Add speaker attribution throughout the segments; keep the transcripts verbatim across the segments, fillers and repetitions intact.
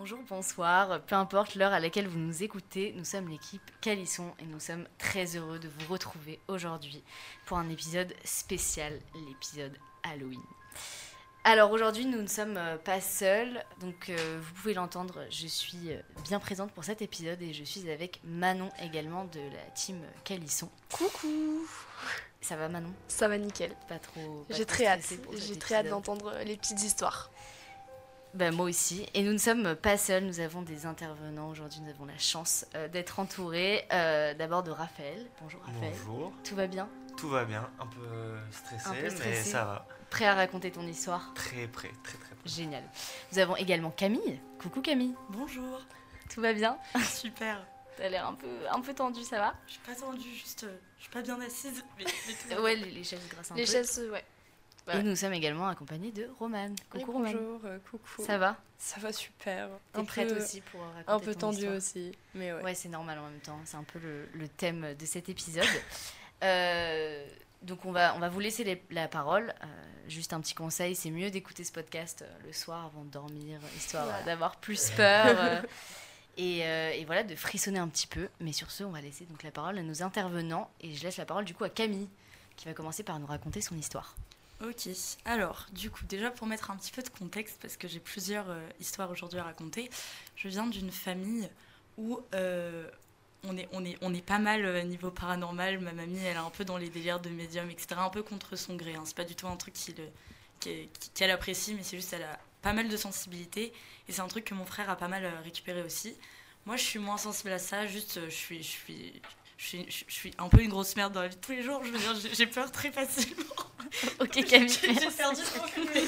Speaker 1: Bonjour, bonsoir, peu importe l'heure à laquelle vous nous écoutez, nous sommes l'équipe Calisson et nous sommes très heureux de vous retrouver aujourd'hui pour un épisode spécial, l'épisode Halloween. Alors aujourd'hui, nous ne sommes pas seuls, donc euh, vous pouvez l'entendre, je suis bien présente pour cet épisode et je suis avec Manon également de la team Calisson.
Speaker 2: Coucou.
Speaker 1: Ça va Manon?
Speaker 2: Ça va nickel.
Speaker 1: Pas trop. Pas
Speaker 2: J'ai
Speaker 1: trop
Speaker 2: très hâte.
Speaker 1: J'ai
Speaker 2: très hâte d'entendre les petites histoires.
Speaker 1: Ben, moi aussi. Et nous ne sommes pas seuls, nous avons des intervenants. Aujourd'hui, nous avons la chance euh, d'être entourés euh, d'abord de Raphaël. Bonjour Raphaël.
Speaker 3: Bonjour.
Speaker 1: Tout va bien?
Speaker 3: Tout va bien, un peu stressé,
Speaker 1: Un peu stressé.
Speaker 3: mais ça va.
Speaker 1: Prêt à raconter ton histoire?
Speaker 3: Très prêt, très très prêt.
Speaker 1: Génial. Nous avons également Camille. Coucou Camille.
Speaker 4: Bonjour.
Speaker 1: Tout va bien?
Speaker 4: Super.
Speaker 1: T'as l'air un peu, un peu tendue, ça va?
Speaker 4: Je suis pas tendue, juste euh, je suis pas bien assise. Mais, mais tout va
Speaker 1: Ouais,
Speaker 4: bien.
Speaker 1: les, les chaises grassent un
Speaker 2: Les
Speaker 1: peu.
Speaker 2: chaises, ouais.
Speaker 1: Et
Speaker 2: Ouais.
Speaker 1: nous sommes également accompagnés de Romane.
Speaker 2: Oui,
Speaker 1: Coucou Romane.
Speaker 2: bonjour, euh, coucou.
Speaker 1: Ça va?
Speaker 2: Ça va super.
Speaker 1: T'es
Speaker 2: Un
Speaker 1: prête
Speaker 2: peu,
Speaker 1: aussi pour raconter
Speaker 2: un peu
Speaker 1: ton
Speaker 2: tendue
Speaker 1: histoire?
Speaker 2: aussi, mais ouais.
Speaker 1: Ouais, c'est normal en même temps. C'est un peu le, le thème de cet épisode. Euh, donc on va, on va vous laisser les- la parole. Euh, juste un petit conseil, c'est mieux d'écouter ce podcast euh, le soir avant de dormir, histoire
Speaker 2: Voilà.
Speaker 1: euh, d'avoir plus peur euh, et, euh, et voilà, de frissonner un petit peu. Mais sur ce, on va laisser donc la parole à nos intervenants et je laisse la parole du coup à Camille qui va commencer par nous raconter son histoire.
Speaker 4: Ok, alors du coup déjà pour mettre un petit peu de contexte, parce que j'ai plusieurs euh, histoires aujourd'hui à raconter, je viens d'une famille où euh, on, est, on, est, on est pas mal euh, niveau paranormal. Ma mamie elle est un peu dans les délires de médium, et cetera. Un peu contre son gré, hein. C'est pas du tout un truc qui le- qui- qui- qu'elle apprécie, mais c'est juste qu'elle a pas mal de sensibilité et c'est un truc que mon frère a pas mal euh, récupéré aussi. Moi je suis moins sensible à ça, juste euh, je suis... Je suis je suis, je suis un peu une grosse merde dans la vie de tous les jours, je veux dire, j'ai j'ai peur très facilement.
Speaker 1: Ok Camille.
Speaker 4: J'ai j'ai perdu trop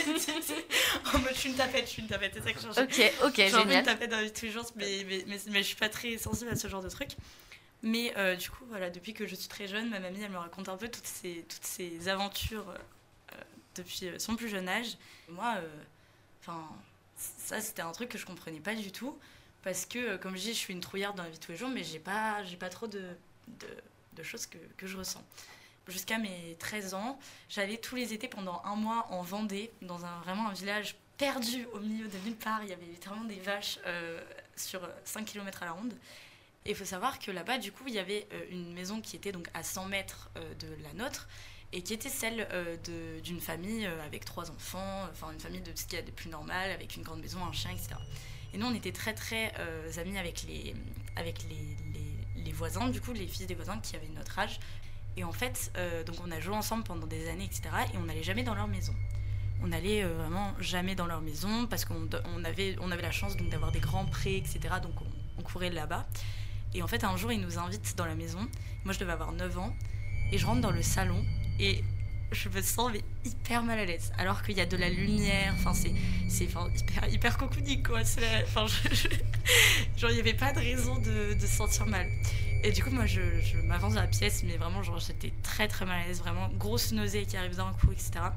Speaker 4: En mode, je suis une tapette, je suis une tapette, c'est ça que je cherchais.
Speaker 1: Ok, ok,
Speaker 4: Je suis un peu une
Speaker 1: génial.
Speaker 4: tapette dans la vie de tous les jours, mais, mais, mais, mais je suis pas très sensible à ce genre de truc. Mais euh, du coup, voilà, depuis que je suis très jeune, ma mamie, elle me raconte un peu toutes ces, toutes ces aventures euh, depuis euh, son plus jeune âge. Et moi, enfin, ça, c'était un truc que je comprenais pas du tout. Parce que, euh, comme je dis, je suis une trouillarde dans la vie de tous les jours, mais j'ai pas, j'ai pas trop de, de, de choses que, que je ressens. Jusqu'à mes treize ans, j'allais tous les étés pendant un mois en Vendée, dans un, vraiment un village perdu au milieu de nulle part. Il y avait littéralement des vaches euh, sur cinq kilomètres à la ronde. Et il faut savoir que là-bas, du coup, il y avait euh, une maison qui était donc à cent mètres euh, de la nôtre et qui était celle euh, de, d'une famille euh, avec trois enfants, enfin une famille de ce qu'il y a de plus normal, avec une grande maison, un chien, et cetera. Et nous, on était très très euh, amis avec, les, avec les, les, les voisins, du coup, les fils des voisins qui avaient notre âge. Et en fait, euh, donc on a joué ensemble pendant des années, et cetera. Et on n'allait jamais dans leur maison. On n'allait euh, vraiment jamais dans leur maison parce qu'on on avait, on avait la chance donc, d'avoir des grands prés, et cetera. Donc on, on courait là-bas. Et en fait, un jour, ils nous invitent dans la maison. Moi, je devais avoir neuf ans. Et je rentre dans le salon et je me sens mais, hyper mal à l'aise. Alors qu'il y a de la lumière. Enfin, c'est, c'est enfin, hyper, hyper cocooning, quoi. C'est la, enfin, je, je, genre, il n'y avait pas de raison de, de se sentir mal. Et du coup, moi, je, je m'avance dans la pièce, mais vraiment, genre, j'étais très, très mal à l'aise. Vraiment, grosse nausée qui arrive d'un coup, et cetera.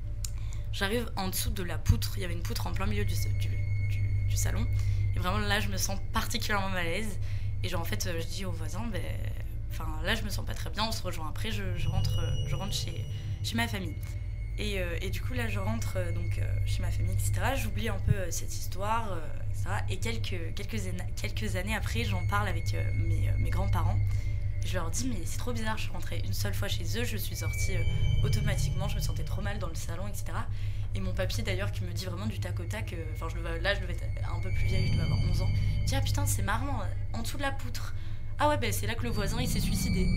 Speaker 4: J'arrive en dessous de la poutre. Il y avait une poutre en plein milieu du, du, du, du salon. Et vraiment, là, je me sens particulièrement mal à l'aise. Et genre, en fait, je dis aux voisins, ben, enfin, là, je me sens pas très bien, on se rejoint après, je, je rentre, je rentre chez, chez ma famille. Et, euh, et du coup, là, je rentre euh, donc, euh, chez ma famille, et cetera. J'oublie un peu euh, cette histoire, euh, et cetera. Et quelques, quelques, années, quelques années après, j'en parle avec euh, mes, euh, mes grands-parents. Je leur dis, mais c'est trop bizarre, je suis rentrée une seule fois chez eux, je suis sortie euh, automatiquement, je me sentais trop mal dans le salon, et cetera. Et mon papy, d'ailleurs, qui me dit vraiment du tac au tac, enfin, euh, là, je devais être un peu plus vieille, je devais avoir onze ans, me dit, ah putain, c'est marrant, en dessous de la poutre. Ah ouais, ben c'est là que le voisin, il s'est suicidé.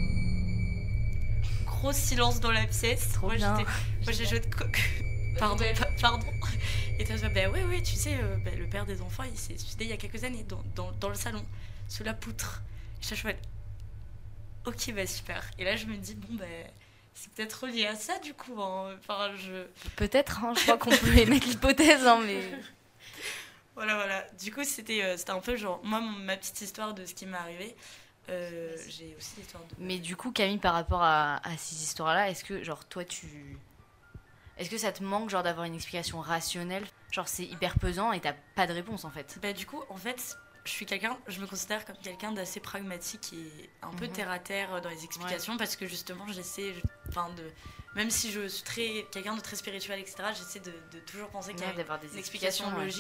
Speaker 4: Gros silence dans la pièce.
Speaker 1: Trop
Speaker 4: moi,
Speaker 1: bien.
Speaker 4: J'étais, moi, j'ai joué de coq. Pardon, pa- pardon. Et tu vois, ben oui, oui, tu sais, euh, ben, le père des enfants, il s'est suicidé il y a quelques années, dans, dans, dans le salon, sous la poutre. Et je suis ok, bah super. Et là, je me dis, bon, ben, c'est peut-être relié à ça, du coup. Hein. Enfin, je...
Speaker 1: Peut-être, hein, je crois qu'on peut émettre l'hypothèse, hein, mais...
Speaker 4: Voilà, voilà. Du coup, c'était, euh, c'était un peu genre, moi, mon, ma petite histoire de ce qui m'est arrivé. Euh, j'ai aussi l'histoire de...
Speaker 1: Mais du coup, Camille, par rapport à, à ces histoires-là, est-ce que, genre, toi, tu... Est-ce que ça te manque, genre, d'avoir une explication rationnelle? Genre, c'est hyper pesant et t'as pas de réponse, en fait.
Speaker 4: Bah, du coup, en fait, je suis quelqu'un, je me considère comme quelqu'un d'assez pragmatique et un peu
Speaker 1: Mhm.
Speaker 4: terre à terre dans les explications, parce que justement, j'essaie, enfin, de... Même si je suis très, quelqu'un de très spirituel, et cetera, j'essaie de, de toujours penser qu'il y a
Speaker 1: Ouais, d'avoir des
Speaker 4: une explication
Speaker 1: explications, ouais.
Speaker 4: logique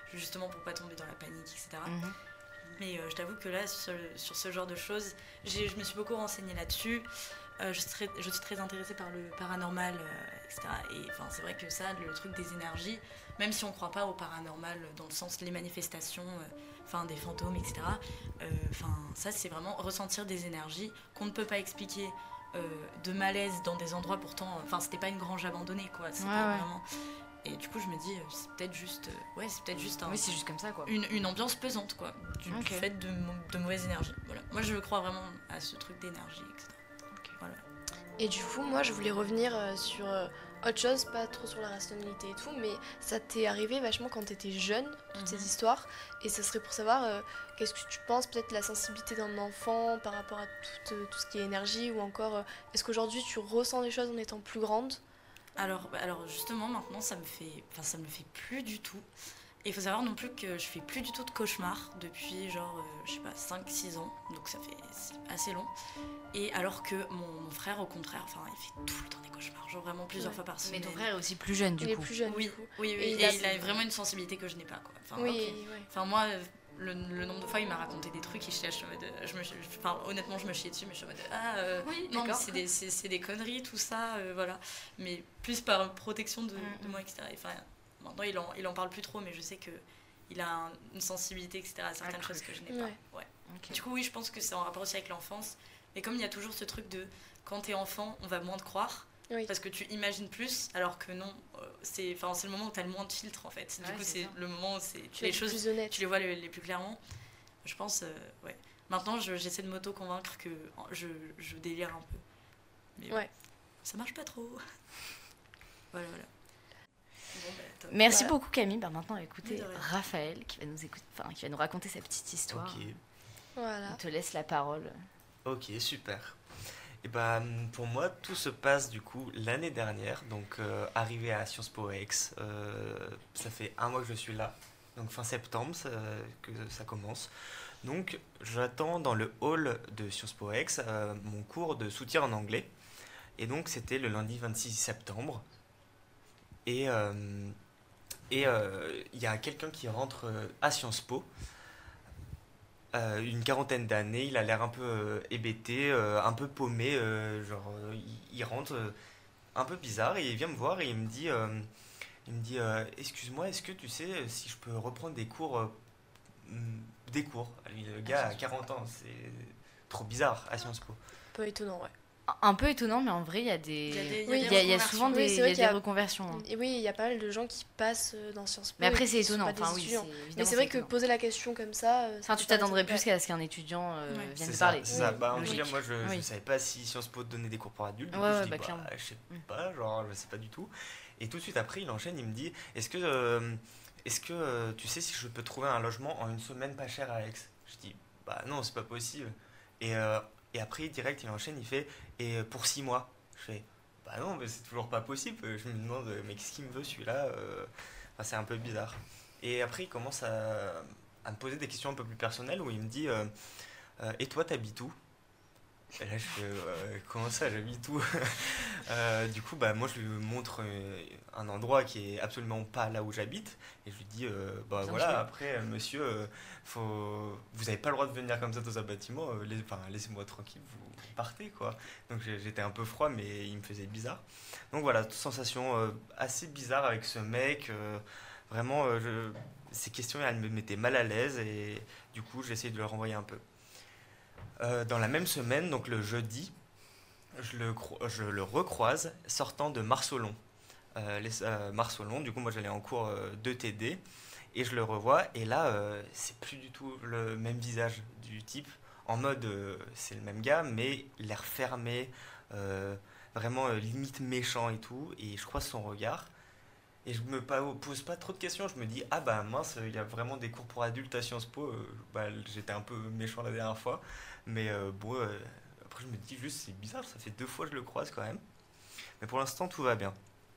Speaker 4: justement pour pas tomber dans la panique, et cetera.
Speaker 1: Mhm.
Speaker 4: Mais euh, je t'avoue que là, sur, sur ce genre de choses, j'ai, je me suis beaucoup renseignée là-dessus. Euh, je, suis très, je suis très intéressée par le paranormal, euh, et cetera. Et enfin, c'est vrai que ça, le truc des énergies, même si on ne croit pas au paranormal dans le sens les manifestations, euh, enfin des fantômes, et cetera. Enfin, euh, ça, c'est vraiment ressentir des énergies qu'on ne peut pas expliquer. Euh, de malaise dans des endroits pourtant, enfin, c'était pas une grange abandonnée, quoi. C'était
Speaker 1: Ouais, ouais.
Speaker 4: vraiment. Et du coup, je me dis, euh, c'est peut-être juste, euh, ouais, c'est peut-être juste un,
Speaker 1: Oui, c'est juste comme ça, quoi.
Speaker 4: une, une ambiance pesante, quoi, du,
Speaker 1: Ok.
Speaker 4: du fait de, de mauvaise énergie. Voilà. Moi, je crois vraiment à ce truc d'énergie, et cetera.
Speaker 1: Ok.
Speaker 4: Voilà.
Speaker 2: Et du coup, moi, je voulais revenir euh, sur euh, autre chose, pas trop sur la rationalité et tout, mais ça t'est arrivé vachement quand t'étais jeune, toutes
Speaker 4: Mhm.
Speaker 2: ces histoires, et ce serait pour savoir euh, qu'est-ce que tu penses peut-être de la sensibilité d'un enfant par rapport à tout, euh, tout ce qui est énergie, ou encore euh, est-ce qu'aujourd'hui tu ressens des choses en étant plus grande?
Speaker 4: Alors, bah, alors justement, maintenant, ça me fait, enfin, ça me fait plus du tout. Et il faut savoir non plus que je fais plus du tout de cauchemars depuis genre, euh, je sais pas, cinq six ans, donc ça fait c'est assez long. Et alors que mon, mon frère, au contraire, enfin, il fait tout le temps des cauchemars, genre vraiment plusieurs
Speaker 2: Ouais.
Speaker 4: fois par
Speaker 1: Mais
Speaker 4: semaine.
Speaker 1: ton frère est aussi plus jeune, du
Speaker 2: Il est
Speaker 1: coup.
Speaker 2: plus jeune,
Speaker 4: Oui,
Speaker 2: du coup.
Speaker 4: oui, oui,
Speaker 2: Et
Speaker 4: et,
Speaker 2: il a-
Speaker 4: il a vraiment une sensibilité que je n'ai pas, quoi. Enfin,
Speaker 2: Oui,
Speaker 4: ok.
Speaker 2: ouais.
Speaker 4: Enfin, moi, euh, le, le nombre de fois, il m'a raconté des trucs et je, suis en mode, euh, je me, je- enfin, honnêtement, je me chiais dessus, mais je suis en mode, ah, euh,
Speaker 1: Oui,
Speaker 4: non, mais
Speaker 1: d'accord.
Speaker 4: c'est des, c'est, c'est des conneries, tout ça, euh, voilà. Mais plus par protection de,
Speaker 1: Mm,
Speaker 4: de
Speaker 1: mm.
Speaker 4: moi, et cetera. Enfin, maintenant, il en, il en parle plus trop, mais je sais que il a un- une sensibilité, et cetera, à certaines
Speaker 1: Accrue.
Speaker 4: choses que je n'ai
Speaker 2: Ouais.
Speaker 4: pas. Ouais.
Speaker 1: Ok.
Speaker 4: Du coup, oui, je pense que c'est en rapport aussi avec l'enfance. Mais comme il y a toujours ce truc de, quand t'es enfant, on va moins te croire.
Speaker 2: Oui.
Speaker 4: Parce que tu imagines plus, alors que non, euh, c'est, enfin, c'est le moment où tu as le moins de filtres en fait. Du
Speaker 1: Ouais,
Speaker 4: coup,
Speaker 1: c'est
Speaker 4: c'est
Speaker 1: ça.
Speaker 4: le moment où c'est,
Speaker 2: Tu
Speaker 4: les
Speaker 2: es
Speaker 4: choses,
Speaker 2: plus honnête.
Speaker 4: tu les vois les, les plus clairement. Je pense, euh, ouais. Maintenant, je- j'essaie de m'auto-convaincre que je, je délire un peu. Mais
Speaker 2: Ouais.
Speaker 4: ça marche pas trop. Voilà, voilà. Bon, bah, top.
Speaker 1: Merci
Speaker 2: Voilà.
Speaker 1: beaucoup, Camille. Bah, maintenant, écoutez
Speaker 4: De rien.
Speaker 1: Raphaël qui va nous écouter, enfin, qui va nous raconter sa petite histoire.
Speaker 3: Ok,
Speaker 2: Voilà.
Speaker 1: On te laisse la parole.
Speaker 3: ok, super. Et bah, pour moi, tout se passe du coup l'année dernière, donc euh, arrivé à Sciences Po Aix, euh, ça fait un mois que je suis là, donc fin septembre ça- que ça commence. Donc j'attends dans le hall de Sciences Po Aix euh, mon cours de soutien en anglais, et donc c'était le lundi vingt-six septembre, et euh, et euh, il y a quelqu'un qui rentre euh, à Sciences Po. Euh, une quarantaine d'années, il a l'air un peu euh, hébété, euh, un peu paumé, euh, genre euh, il, il rentre euh, un peu bizarre et il vient me voir et il me dit, euh, il me dit euh, excuse-moi, est-ce que tu sais euh, si je peux reprendre des cours, euh, mm, des cours. Lui, le gars a quarante ans, c'est trop bizarre à Sciences Po.
Speaker 2: Peu étonnant, ouais.
Speaker 1: Un peu étonnant, mais en vrai, il y a des.
Speaker 4: Il y a des-
Speaker 2: Oui,
Speaker 1: il y a, il y a
Speaker 4: reconversions.
Speaker 1: souvent
Speaker 2: Oui,
Speaker 1: des,
Speaker 2: c'est
Speaker 1: il y
Speaker 2: vrai
Speaker 1: a
Speaker 2: qu'il y a-
Speaker 1: des reconversions. hein.
Speaker 2: Et oui, il y a pas mal de gens qui passent euh, dans Sciences Po.
Speaker 1: Mais après,
Speaker 2: et
Speaker 1: c'est
Speaker 2: qui sont
Speaker 1: étonnant.
Speaker 2: pas des
Speaker 1: Enfin, oui,
Speaker 2: étudiants.
Speaker 1: c'est-
Speaker 2: Mais
Speaker 1: évidemment,
Speaker 2: c'est vrai
Speaker 1: c'est
Speaker 2: que
Speaker 1: étonnant.
Speaker 2: poser la question comme ça. euh, ça
Speaker 1: Enfin,
Speaker 2: peut
Speaker 1: tu t'attendrais
Speaker 2: paraître-
Speaker 1: plus qu'à ce qu'un étudiant euh,
Speaker 4: Ouais.
Speaker 1: vienne
Speaker 3: C'est
Speaker 1: te
Speaker 3: ça,
Speaker 1: parler.
Speaker 3: c'est ça.
Speaker 2: Oui,
Speaker 3: Bah, en tout
Speaker 1: logique.
Speaker 3: cas, moi, je ne
Speaker 1: Oui.
Speaker 3: savais pas si Sciences Po donnait des cours pour adultes. Du
Speaker 1: Ouais,
Speaker 3: coup, je
Speaker 1: ouais,
Speaker 3: dis,
Speaker 1: bah,
Speaker 3: bah,
Speaker 1: clairement.
Speaker 3: je sais
Speaker 1: Mm.
Speaker 3: pas, genre, je sais pas du tout. Et tout de suite après, il enchaîne, il me dit, est-ce que, euh, est-ce que euh, tu sais si je peux trouver un logement en une semaine pas cher à Aix? Je dis, bah non, c'est pas possible. Et, euh, et après, direct, il enchaîne, il fait, et pour six mois. Je fais, bah non, mais c'est toujours pas possible. Je me demande, mais qu'est-ce qu'il me veut celui-là? Euh, enfin, c'est un peu bizarre. Et après, il commence à, à me poser des questions un peu plus personnelles où il me dit, euh, euh, et toi, t'habites où? Et là, je fais, euh, comment ça, j'habite où? Euh, Du coup, bah, moi, je lui montre euh, un endroit qui est absolument pas là où j'habite. Et je lui dis, euh, bah
Speaker 1: Bien
Speaker 3: voilà,
Speaker 1: joué.
Speaker 3: après, euh, monsieur, euh, faut... vous n'avez pas le droit de venir comme ça dans un bâtiment. euh, lais- Enfin, laissez-moi tranquille, vous partez, quoi. Donc, j'ai- j'étais un peu froid, mais il me faisait bizarre. Donc, voilà, sensation euh, assez bizarre avec ce mec. euh, vraiment, euh, je... ces questions, elles me mettaient mal à l'aise. Et du coup, j'ai essayé de le renvoyer un peu. Euh, dans la même semaine, donc le jeudi, je le, cro- je le recroise sortant de Marsolon. Euh, les- euh, Marsolon, du coup, moi j'allais en cours euh, de T D et je le revois. Et là, euh, c'est plus du tout le même visage du type. En mode, euh, c'est le même gars, mais l'air fermé, euh, vraiment euh, limite méchant et tout. Et je croise son regard. Et je me pa- pose pas trop de questions. Je me dis, ah bah mince, il y a vraiment des cours pour adultes à Sciences Po. Euh, bah, j'étais un peu méchant la dernière fois. Mais euh, bon, euh, après je me dis juste, c'est bizarre, ça fait deux fois que je le croise quand même. Mais pour l'instant, tout va bien.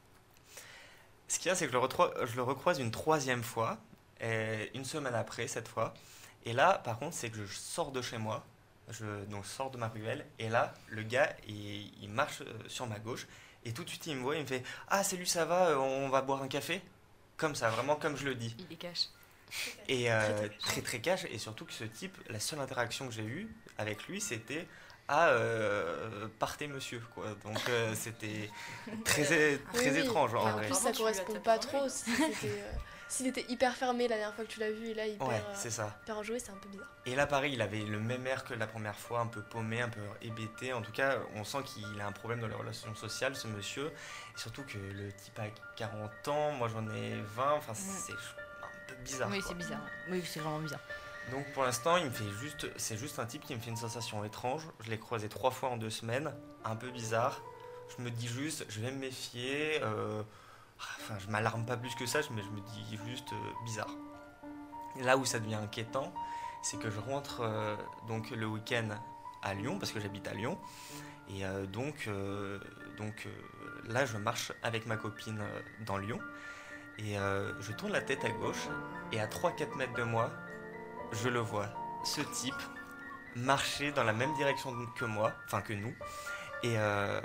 Speaker 3: Ce qu'il y a, c'est que je le, retro- je le recroise une troisième fois, et une semaine après, cette fois. Et là, par contre, c'est que je sors de chez moi, je, donc je sors de ma ruelle, et là, le gars, il, il marche euh, sur ma gauche, et tout de suite, il me voit, il me fait, ah, salut, ça va, euh, on va boire un café? Comme ça, vraiment comme je le dis.
Speaker 1: Il les cache.
Speaker 3: Et euh, très très cash, et surtout que ce type, la seule interaction que j'ai eue avec lui, c'était ah euh, partez monsieur quoi. Donc euh, c'était très très
Speaker 2: Oui, oui.
Speaker 3: étrange en
Speaker 2: Enfin, en
Speaker 3: vrai.
Speaker 2: plus,
Speaker 4: Vraiment,
Speaker 2: ça
Speaker 4: tu
Speaker 2: correspond
Speaker 4: lui as
Speaker 2: pas
Speaker 4: tapé
Speaker 2: trop. Si c'était, euh, s'il était hyper fermé la dernière fois que tu l'as vu et là hyper,
Speaker 3: Ouais,
Speaker 2: euh,
Speaker 3: c'est ça.
Speaker 2: hyper enjoué, c'est un peu bizarre.
Speaker 3: Et là pareil, il avait le même air que la première fois, un peu paumé, un peu hébété. En tout cas, on sent qu'il a un problème dans les relations sociales, ce monsieur. Et surtout que le type a quarante ans, moi j'en ai vingt. Enfin, c'est un peu bizarre.
Speaker 1: Oui,
Speaker 3: quoi.
Speaker 1: c'est bizarre. ouais. Oui, c'est vraiment bizarre.
Speaker 3: Donc pour l'instant, il me fait juste, c'est juste un type qui me fait une sensation étrange. Je l'ai croisé trois fois en deux semaines, un peu bizarre. Je me dis juste, je vais me méfier. Euh, enfin, je m'alarme pas plus que ça, mais je me dis juste euh, bizarre. Et là où ça devient inquiétant, c'est que je rentre euh, donc le week-end à Lyon parce que j'habite à Lyon. Et euh, donc, euh, donc euh, là, je marche avec ma copine euh, dans Lyon. Et euh, je tourne la tête à gauche. Et à trois à quatre mètres de moi, je le vois, ce type, marcher dans la même direction que moi, enfin que nous. Et, euh,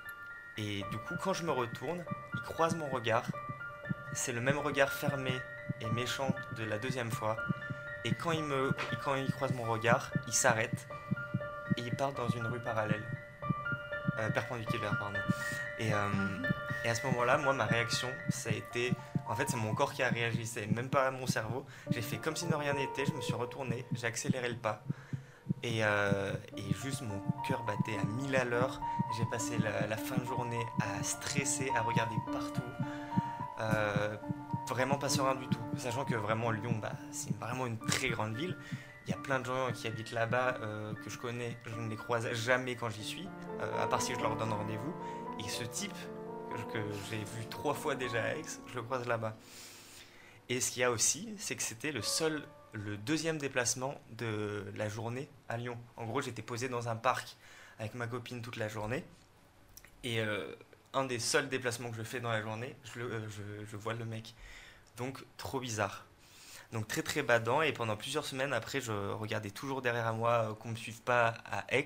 Speaker 3: et du coup, quand je me retourne, il croise mon regard. C'est le même regard fermé et méchant de la deuxième fois. Et quand il, me, quand il croise mon regard, il s'arrête et il part dans une rue parallèle. Euh, perpendiculaire, pardon. Et, euh, et à ce moment-là, moi, ma réaction, ça a été... En fait, c'est mon corps qui a réagi, c'est même pas mon cerveau. J'ai fait comme si de rien n'était, je me suis retourné, j'ai accéléré le pas. Et, euh, et juste mon cœur battait à mille à l'heure. J'ai passé la, la fin de journée à stresser, à regarder partout. Euh, vraiment pas serein du tout. Sachant que vraiment Lyon, bah, c'est vraiment une très grande ville. Il y a plein de gens qui habitent là-bas euh, que je connais. Je ne les croise jamais quand j'y suis, euh, à part si je leur donne rendez-vous. Et ce type que j'ai vu trois fois déjà à Aix, je le croise là-bas. Et ce qu'il y a aussi, c'est que c'était le seul, le deuxième déplacement de la journée à Lyon. En gros, j'étais posé dans un parc avec ma copine toute la journée. Et euh, un des seuls déplacements que je fais dans la journée, je, le, euh, je, je vois le mec. Donc, trop bizarre. Donc, très très badant. Et pendant plusieurs semaines après, je regardais toujours derrière moi euh, qu'on ne me suive pas à Aix.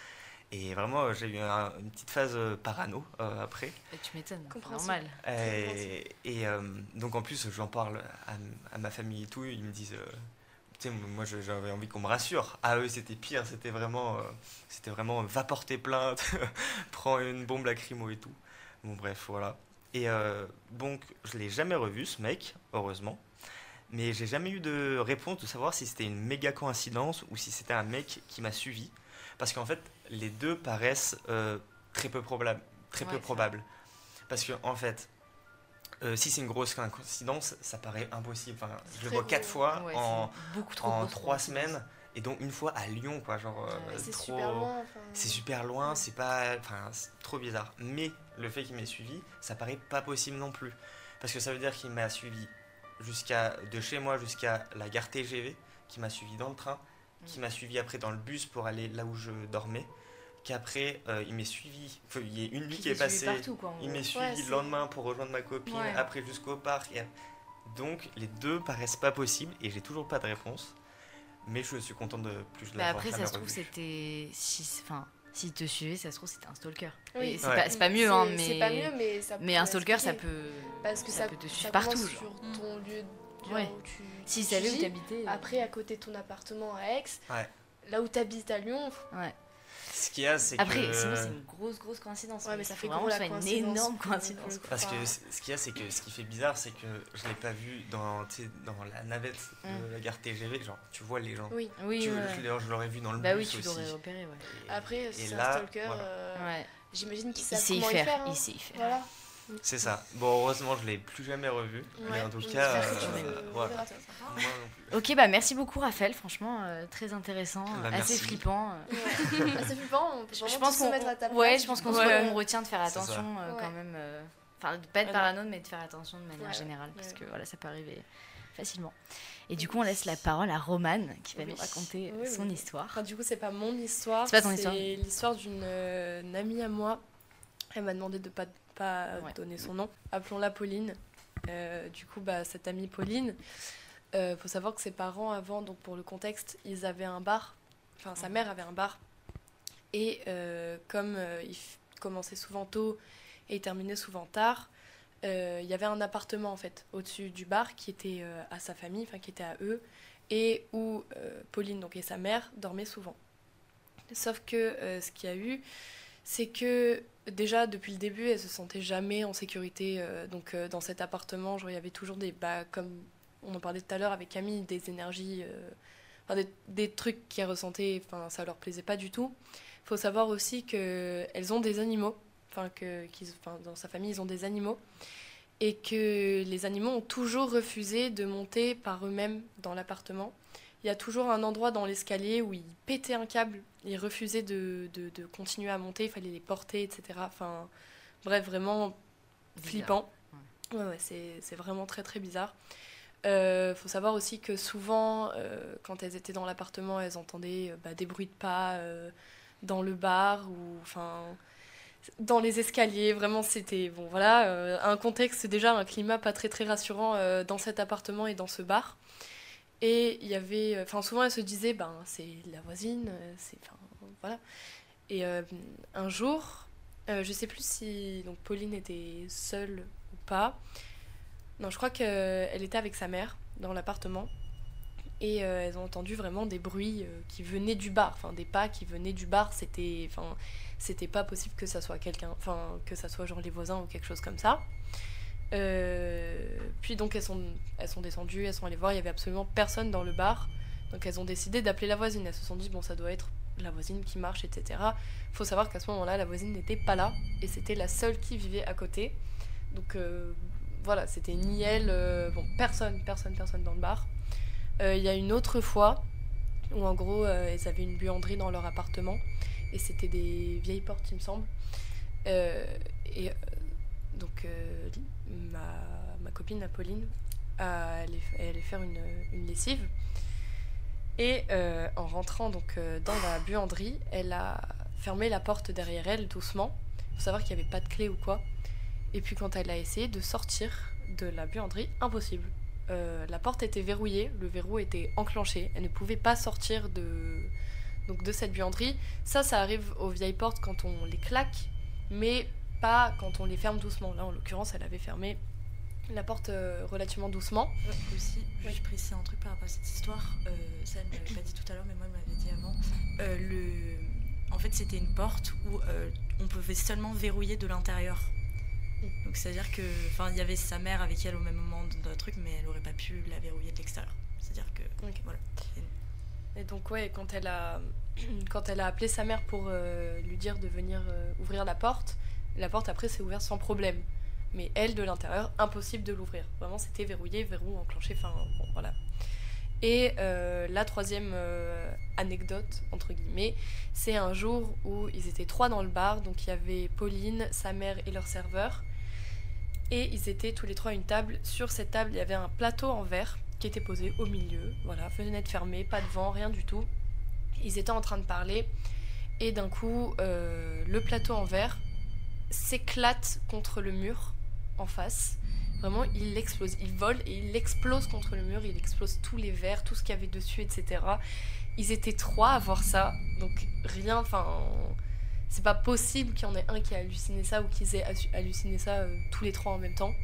Speaker 3: Et vraiment, j'ai eu un, une petite phase euh, parano euh, après.
Speaker 1: Et tu m'étonnes, c'est
Speaker 2: Compréhensible.
Speaker 1: normal.
Speaker 3: Et, et euh, donc en plus, j'en parle à, à ma famille et tout. Ils me disent, euh, tu sais, moi je- j'avais envie qu'on me rassure. Ah eux, c'était pire. C'était vraiment, euh, c'était vraiment, va porter plainte, prends une bombe lacrymo et tout. Bon bref, voilà. Et euh, donc, je l'ai jamais revu ce mec, heureusement. Mais j'ai jamais eu de réponse de savoir si c'était une méga coïncidence ou si c'était un mec qui m'a suivi. Parce qu'en fait, les deux paraissent euh, très peu probables. Très
Speaker 1: Ouais,
Speaker 3: peu
Speaker 1: c'est
Speaker 3: probables. Parce que, en fait, euh, si c'est une grosse coïncidence, ça paraît impossible. Enfin, je le
Speaker 2: très
Speaker 3: vois
Speaker 2: gros.
Speaker 3: quatre fois
Speaker 1: Ouais,
Speaker 3: en,
Speaker 1: c'est beaucoup trop
Speaker 3: en
Speaker 1: grosse
Speaker 3: trois
Speaker 1: coïncidence.
Speaker 3: semaines, et dont une fois à Lyon, quoi. Genre, euh,
Speaker 1: Ouais,
Speaker 2: C'est
Speaker 3: trop-
Speaker 2: super loin. enfin,
Speaker 3: C'est super loin,
Speaker 2: Ouais.
Speaker 3: c'est pas. Enfin, c'est trop bizarre. Mais le fait qu'il m'ait suivi, ça paraît pas possible non plus. Parce que ça veut dire qu'il m'a suivi jusqu'à, de chez moi jusqu'à la gare T G V, qui m'a suivi dans le train, qui
Speaker 1: Mm.
Speaker 3: m'a suivi après dans le bus pour aller là où je dormais, qu'après euh, il m'est suivi, enfin, il y a une nuit
Speaker 1: Qui
Speaker 3: qui est
Speaker 1: t'a suivi
Speaker 3: passée,
Speaker 1: partout, quoi, en
Speaker 3: il
Speaker 1: gros.
Speaker 3: m'est suivi
Speaker 2: Ouais,
Speaker 3: le
Speaker 2: c'est-
Speaker 3: lendemain pour rejoindre ma copine,
Speaker 1: Ouais.
Speaker 3: après jusqu'au parc. et- Donc les deux paraissent pas possibles et j'ai toujours pas de réponse. Mais je suis content de plus
Speaker 1: Bah
Speaker 3: l'avoir
Speaker 1: après, ça
Speaker 3: jamais
Speaker 1: se trouve,
Speaker 3: revu.
Speaker 1: c'était. Si, enfin, s'il te suivait, ça se trouve, c'était un stalker.
Speaker 2: Oui.
Speaker 1: Et c'est
Speaker 3: Ouais.
Speaker 1: pas, c'est pas mieux, hein,
Speaker 2: C'est-
Speaker 1: mais.
Speaker 2: C'est pas mieux, mais ça
Speaker 1: Mais
Speaker 2: peut
Speaker 1: un stalker, ça
Speaker 2: expliquer.
Speaker 1: peut.
Speaker 2: Parce que ça,
Speaker 1: peut te
Speaker 2: ça
Speaker 1: suivre
Speaker 2: commence
Speaker 1: partout.
Speaker 2: sur
Speaker 1: Genre.
Speaker 2: ton lieu de-
Speaker 1: Ouais.
Speaker 2: où tu,
Speaker 1: Si
Speaker 2: tu
Speaker 1: savait où
Speaker 2: vis.
Speaker 1: t'habitais. euh,
Speaker 2: Après, à côté de ton appartement à Aix,
Speaker 3: Ouais.
Speaker 2: là où t'habites à Lyon,
Speaker 1: Ouais.
Speaker 3: Ce qu'il y a, c'est
Speaker 1: Après,
Speaker 3: que.
Speaker 1: sinon, c'est une grosse, grosse coïncidence.
Speaker 2: Ouais, mais ça
Speaker 1: faut
Speaker 2: fait
Speaker 1: vraiment
Speaker 2: gros
Speaker 1: que ce
Speaker 2: la
Speaker 1: soit une
Speaker 2: coïncidence
Speaker 1: énorme
Speaker 2: pour-
Speaker 1: coïncidence.
Speaker 2: pour le
Speaker 1: quoi.
Speaker 3: Parce que
Speaker 2: Enfin,
Speaker 3: c- ce qu'il y a, c'est que ce qui fait bizarre, c'est que je l'ai pas vu dans, tu sais, dans la navette de
Speaker 1: Mm.
Speaker 3: la gare T G V. Genre, tu vois les gens.
Speaker 2: oui.
Speaker 1: Oui,
Speaker 3: Tu-
Speaker 1: ouais.
Speaker 3: je l'ai- je l'aurais vu dans le
Speaker 1: Bah oui,
Speaker 3: bus
Speaker 1: tu
Speaker 3: aussi.
Speaker 1: l'aurais repéré, ouais.
Speaker 3: Et-
Speaker 2: Après,
Speaker 3: et
Speaker 2: si c'est un
Speaker 3: là,
Speaker 2: stalker,
Speaker 3: voilà.
Speaker 2: euh,
Speaker 1: Ouais.
Speaker 2: j'imagine qu'il
Speaker 1: Il
Speaker 2: sait
Speaker 1: sait y
Speaker 2: comment
Speaker 1: faire,
Speaker 2: y faire. hein.
Speaker 1: il sait y faire.
Speaker 2: Voilà.
Speaker 3: C'est ça. Bon, heureusement, je l'ai plus jamais revu. Mais
Speaker 2: Ouais,
Speaker 3: en tout
Speaker 2: on
Speaker 3: cas,
Speaker 2: espère que tu
Speaker 3: euh,
Speaker 2: le
Speaker 3: voilà.
Speaker 2: reverras.
Speaker 3: Moi non plus.
Speaker 1: Ok, bah merci beaucoup, Raphaël. Franchement, euh, très intéressant,
Speaker 3: Bah,
Speaker 1: assez
Speaker 3: merci.
Speaker 1: flippant. euh.
Speaker 2: Ouais. Ah, c'est flippant, on peut
Speaker 1: Je
Speaker 2: vraiment
Speaker 1: pense
Speaker 2: tous se
Speaker 1: qu'on
Speaker 2: mettre à ta place.
Speaker 1: ouais, je pense qu'on se-
Speaker 4: Ouais.
Speaker 1: on retient de faire
Speaker 3: C'est ça.
Speaker 1: attention euh, quand
Speaker 2: Ouais.
Speaker 1: même. euh, Enfin, de pas être
Speaker 4: Ouais,
Speaker 1: parano, mais de faire attention de manière
Speaker 2: Ouais,
Speaker 1: générale, parce
Speaker 2: ouais.
Speaker 1: que voilà, ça peut arriver facilement. Et du coup, on laisse la parole à Romane, qui va
Speaker 2: Oui.
Speaker 1: nous raconter
Speaker 5: Oui,
Speaker 1: son
Speaker 5: oui.
Speaker 1: histoire.
Speaker 5: Enfin, du coup, c'est pas mon histoire.
Speaker 1: C'est pas ton histoire.
Speaker 5: C'est l'histoire d'une euh, une amie à moi. Elle m'a demandé de pas, pas
Speaker 1: Ouais.
Speaker 5: donner son nom. Appelons-la Pauline. Euh, du coup, bah, cette amie Pauline, il faut savoir que ses parents, avant, donc pour le contexte, ils avaient un bar. Enfin, sa mère avait un bar. Et euh, comme euh, il f- commençait souvent tôt et il terminait souvent tard, euh, il y avait un appartement en fait au-dessus du bar qui était euh, à sa famille, enfin qui était à eux, et où euh, Pauline donc, et sa mère dormaient souvent. Sauf que euh, ce qu'il y a eu, c'est que déjà depuis le début, elle se sentait jamais en sécurité. Euh, donc euh, dans cet appartement, genre, il y avait toujours des, bah, comme on en parlait tout à l'heure avec Camille, des énergies, euh, enfin, des, des trucs qu'elle ressentait, enfin ça leur plaisait pas du tout. Il faut savoir aussi qu'elles ont des animaux, enfin que qu'ils, enfin, dans sa famille ils ont des animaux, et que les animaux ont toujours refusé de monter par eux-mêmes dans l'appartement. Il y a toujours un endroit dans l'escalier où ils pétaient un câble, ils refusaient de, de, de continuer à monter, il fallait les porter, et cetera. Enfin, bref, vraiment
Speaker 1: Bizarre.
Speaker 5: flippant. Ouais, ouais, c'est, c'est vraiment très très bizarre. Il euh, faut savoir aussi que souvent, euh, quand elles étaient dans l'appartement, elles entendaient euh, bah, des bruits de pas euh, dans le bar ou enfin dans les escaliers. Vraiment, c'était bon, voilà, euh, un contexte déjà, un climat pas très très rassurant euh, dans cet appartement et dans ce bar. Et il y avait, enfin souvent elles se disaient, ben c'est la voisine, c'est, enfin voilà. Et euh, un jour, euh, je sais plus si donc Pauline était seule ou pas. Non, je crois qu'elle était avec sa mère dans l'appartement. Et euh, elles ont entendu vraiment des bruits euh, qui venaient du bar, enfin des pas qui venaient du bar. C'était, enfin, c'était pas possible que ça soit quelqu'un, enfin que ça soit genre les voisins ou quelque chose comme ça. Euh, puis donc elles sont, elles sont descendues, elles sont allées voir, il y avait absolument personne dans le bar. Donc elles ont décidé d'appeler la voisine. Elles se sont dit bon ça doit être la voisine qui marche, et cetera. Faut savoir qu'à ce moment-là la voisine n'était pas là et c'était la seule qui vivait à côté. Donc euh, voilà, c'était ni elle, euh, bon, personne, personne, personne dans le bar. Il euh, y a une autre fois où en gros, euh, elles avaient une buanderie dans leur appartement et c'était des vieilles portes, il me semble. Euh, et euh, donc, euh, ma, ma copine, la Pauline, euh, elle, est, elle allait faire une, une lessive. Et euh, en rentrant donc, euh, dans la buanderie, elle a fermé la porte derrière elle doucement. Il faut savoir qu'il n'y avait pas de clé ou quoi. Et puis quand elle a essayé de sortir de la buanderie, impossible. Euh, la porte était verrouillée, le verrou était enclenché, elle ne pouvait pas sortir de, donc de cette buanderie. Ça, ça arrive aux vieilles portes quand on les claque, mais pas quand on les ferme doucement. Là, en l'occurrence, elle avait fermé la porte euh, relativement doucement.
Speaker 4: Ouais, aussi, oui. Je précise un truc par rapport à cette histoire. Euh, ça, elle ne m'avait pas dit tout à l'heure, mais moi, elle m'avait dit avant. Euh, le... En fait, c'était une porte où euh, on pouvait seulement verrouiller de l'intérieur. Donc c'est-à-dire que, enfin, il y avait sa mère avec elle au même moment dans le truc, mais elle aurait pas pu la verrouiller de l'extérieur. C'est-à-dire que, okay. Voilà.
Speaker 5: Et donc ouais, quand elle a, quand elle a appelé sa mère pour euh, lui dire de venir euh, ouvrir la porte, la porte après s'est ouverte sans problème. Mais elle de l'intérieur, impossible de l'ouvrir. Vraiment, c'était verrouillé, verrou enclenché. Enfin bon, voilà. Et euh, la troisième euh, anecdote, entre guillemets, c'est un jour où ils étaient trois dans le bar. Donc il y avait Pauline, sa mère et leur serveur. Et ils étaient tous les trois à une table. Sur cette table, il y avait un plateau en verre qui était posé au milieu. Voilà, fenêtre fermée, pas de vent, rien du tout. Ils étaient en train de parler. Et d'un coup, euh, le plateau en verre s'éclate contre le mur en face. Vraiment, il explose. Il vole et il explose contre le mur. Il explose tous les verres, tout ce qu'il y avait dessus, et cetera. Ils étaient trois à voir ça. Donc rien, enfin... C'est pas possible qu'il y en ait un qui a halluciné ça ou qu'ils aient halluciné ça euh, tous les trois en même temps.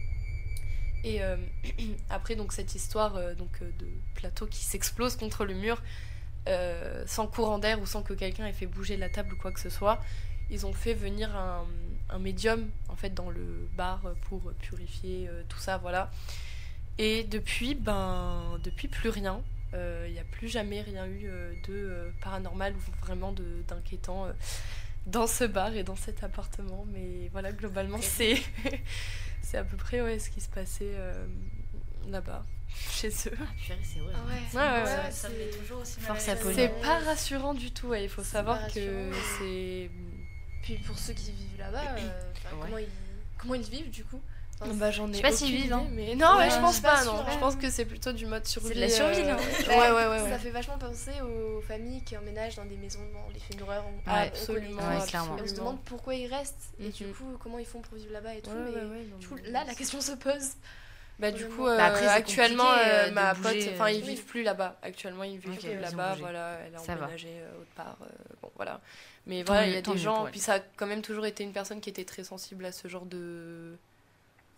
Speaker 5: Et euh, après, donc, cette histoire euh, donc, euh, de plateau qui s'explose contre le mur, euh, sans courant d'air ou sans que quelqu'un ait fait bouger la table ou quoi que ce soit, ils ont fait venir un, un médium en fait, dans le bar pour purifier euh, tout ça, voilà. Et depuis, ben, depuis plus rien. Il euh, n'y a plus jamais rien eu euh, de euh, paranormal ou vraiment de, d'inquiétant euh, dans ce bar et dans cet appartement. Mais voilà, globalement, c'est, c'est à peu près ouais, ce qui se passait euh, là-bas, chez eux.
Speaker 1: Ah, purée, c'est vrai.
Speaker 2: Ah ouais,
Speaker 5: ouais, ouais, ouais,
Speaker 4: ça, ça me met toujours aussi mal
Speaker 1: Force
Speaker 4: à
Speaker 1: à
Speaker 4: l'aise.
Speaker 1: Pauline.
Speaker 5: C'est pas rassurant du tout. Ouais. Il faut
Speaker 2: C'est
Speaker 5: savoir
Speaker 2: pas
Speaker 5: que
Speaker 2: rassurant.
Speaker 5: c'est...
Speaker 2: Puis pour ceux qui vivent là-bas, euh,
Speaker 1: Ouais.
Speaker 2: comment, ils, comment ils vivent du coup? Enfin,
Speaker 5: Bah, j'en ai
Speaker 1: Je sais pas s'ils
Speaker 5: aucune
Speaker 1: vivent,
Speaker 5: idée,
Speaker 1: hein.
Speaker 5: mais non, ouais,
Speaker 2: Ouais,
Speaker 5: je
Speaker 2: je
Speaker 5: pense
Speaker 2: suis
Speaker 5: pas,
Speaker 2: pas
Speaker 5: non.
Speaker 2: sûre,
Speaker 5: Je
Speaker 2: hein.
Speaker 5: pense que c'est plutôt du mode survie.
Speaker 1: C'est de la survie,
Speaker 5: euh,
Speaker 1: hein.
Speaker 5: Ouais, ouais, ouais, ouais.
Speaker 2: Ça fait vachement penser aux familles qui emménagent dans des maisons dans les films d'horreur. On,
Speaker 5: Ah,
Speaker 2: on
Speaker 5: absolument,
Speaker 2: connaît tous.
Speaker 1: Ouais, clairement.
Speaker 2: Et on se demande pourquoi ils restent et
Speaker 5: Mhm.
Speaker 2: du coup comment ils font pour vivre là-bas et tout.
Speaker 5: Ouais, ouais,
Speaker 2: mais
Speaker 5: ouais, non,
Speaker 2: du coup,
Speaker 5: mais-
Speaker 2: là, la question se pose.
Speaker 5: Bah du
Speaker 2: Vraiment.
Speaker 5: coup, euh,
Speaker 1: Bah, après, c'est
Speaker 5: actuellement,
Speaker 1: compliqué,
Speaker 5: euh,
Speaker 1: euh, de
Speaker 5: ma
Speaker 1: bouger,
Speaker 5: pote, enfin ils
Speaker 2: euh,
Speaker 5: vivent
Speaker 2: oui.
Speaker 5: plus là-bas. Actuellement, ils vivent
Speaker 1: Ok,
Speaker 5: plus
Speaker 1: ils ont
Speaker 5: là-bas.
Speaker 1: bougé.
Speaker 5: Voilà, elle a
Speaker 1: Ça va.
Speaker 5: emménagé euh, autre part. euh, bon, voilà. Mais
Speaker 1: Tant
Speaker 5: voilà,
Speaker 1: mieux,
Speaker 5: il y a
Speaker 1: tant
Speaker 5: des
Speaker 1: mieux
Speaker 5: gens.
Speaker 1: pour elle.
Speaker 5: Puis ça a quand même toujours été une personne qui était très sensible à ce genre de,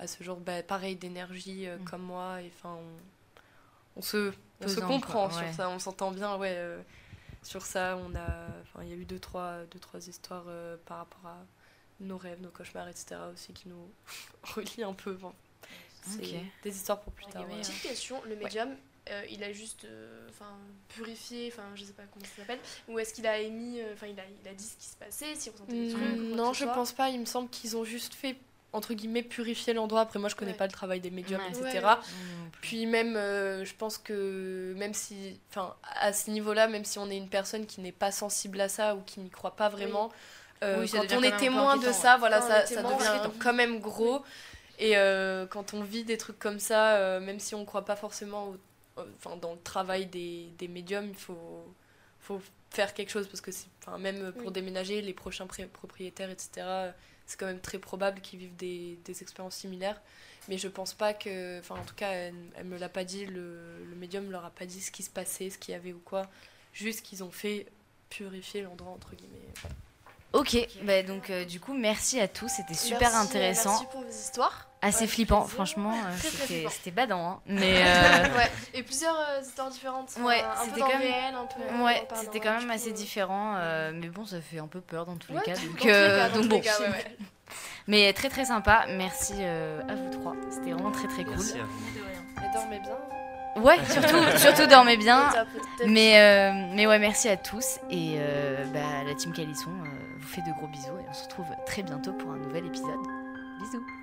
Speaker 5: à ce genre, bah, pareil, d'énergie euh,
Speaker 1: Mm.
Speaker 5: comme moi. Et enfin, on, on se, on se
Speaker 1: Pesant,
Speaker 5: comprend
Speaker 1: quoi,
Speaker 5: sur
Speaker 1: ouais.
Speaker 5: ça, on s'entend bien, ouais. euh, sur ça, on a, enfin, il y a eu deux, trois, deux, trois histoires euh, par rapport à nos rêves, nos cauchemars, et cetera aussi qui nous relient un peu. Enfin, c'est
Speaker 1: Ok.
Speaker 5: des histoires pour plus
Speaker 1: Ok,
Speaker 5: tard.
Speaker 1: ouais,
Speaker 5: ouais.
Speaker 2: Petite question, le médium, euh, il a juste euh, enfin, purifié, enfin je sais pas comment ça s'appelle, ou est-ce qu'il a émis, euh, enfin il, a, il a dit ce qui se passait, s'il ressentait des trucs ou quoi
Speaker 5: Mm,
Speaker 2: que
Speaker 5: non,
Speaker 2: ce
Speaker 5: je
Speaker 2: soit.
Speaker 5: pense pas. Il me semble qu'ils ont juste fait, entre guillemets, purifier l'endroit. Après, moi, je connais
Speaker 2: Ouais.
Speaker 5: pas le travail des médiums,
Speaker 1: Ouais.
Speaker 5: et cetera.
Speaker 2: Ouais, ouais.
Speaker 1: Non, non plus.
Speaker 5: Puis même, euh, je pense que même si, enfin, à ce niveau-là, même si on est une personne qui n'est pas sensible à ça ou qui n'y croit pas vraiment, euh,
Speaker 1: Oui, ça
Speaker 5: quand
Speaker 1: devient
Speaker 5: on
Speaker 1: quand
Speaker 5: est
Speaker 1: même un peu
Speaker 5: témoin de
Speaker 1: inquiétant,
Speaker 5: ça,
Speaker 1: ouais.
Speaker 5: voilà,
Speaker 2: Quand on
Speaker 5: ça,
Speaker 2: est
Speaker 5: ça
Speaker 2: témoin,
Speaker 5: devient
Speaker 2: c'est-
Speaker 5: quand même gros. Et euh, quand on vit des trucs comme ça, euh, même si on ne croit pas forcément au- euh, enfin, dans le travail des, des médiums, il faut, faut faire quelque chose parce que c'est, enfin, même pour
Speaker 2: Oui.
Speaker 5: déménager, les prochains pré- propriétaires, et cetera, c'est quand même très probable qu'ils vivent des, des expériences similaires. Mais je pense pas que, enfin en tout cas, elle, elle me l'a pas dit, le, le médium leur a pas dit ce qui se passait, ce qu'il y avait ou quoi. Juste qu'ils ont fait purifier l'endroit, entre guillemets.
Speaker 1: Ok, bah donc euh, du coup merci à tous, c'était super
Speaker 2: Merci, euh,
Speaker 1: intéressant,
Speaker 2: Merci pour vos histoires.
Speaker 1: assez
Speaker 2: Ouais,
Speaker 1: flippant,
Speaker 2: plaisir.
Speaker 1: franchement, euh,
Speaker 2: Très, très
Speaker 1: c'était
Speaker 2: flippant.
Speaker 1: c'était badant, hein. Mais euh,
Speaker 2: Ouais, et plusieurs euh, histoires différentes. enfin,
Speaker 1: Ouais,
Speaker 2: un
Speaker 1: c'était
Speaker 2: peu dans
Speaker 1: quand
Speaker 2: le
Speaker 1: même-
Speaker 2: réel, un peu.
Speaker 1: ouais,
Speaker 2: en parlant,
Speaker 1: c'était quand
Speaker 2: du
Speaker 1: même
Speaker 2: coup,
Speaker 1: assez
Speaker 2: euh,
Speaker 1: différent, euh, mais bon ça fait un peu peur dans tous les
Speaker 2: Ouais,
Speaker 1: cas,
Speaker 2: dans
Speaker 1: donc,
Speaker 2: tous les
Speaker 1: euh,
Speaker 2: cas, dans
Speaker 1: donc
Speaker 2: tous
Speaker 1: bon.
Speaker 2: les cas, ouais, ouais.
Speaker 1: Mais très très sympa, merci euh, à vous trois, c'était vraiment très très cool.
Speaker 3: Merci à vous.
Speaker 4: Mais de rien.
Speaker 5: Mais dormez bien.
Speaker 1: Ouais, surtout, surtout dormez bien.
Speaker 2: Top, top.
Speaker 1: Mais, euh, mais ouais, merci à tous. Et euh, bah, la team Calisson euh, vous fait de gros bisous. Et on se retrouve très bientôt pour un nouvel épisode. Bisous.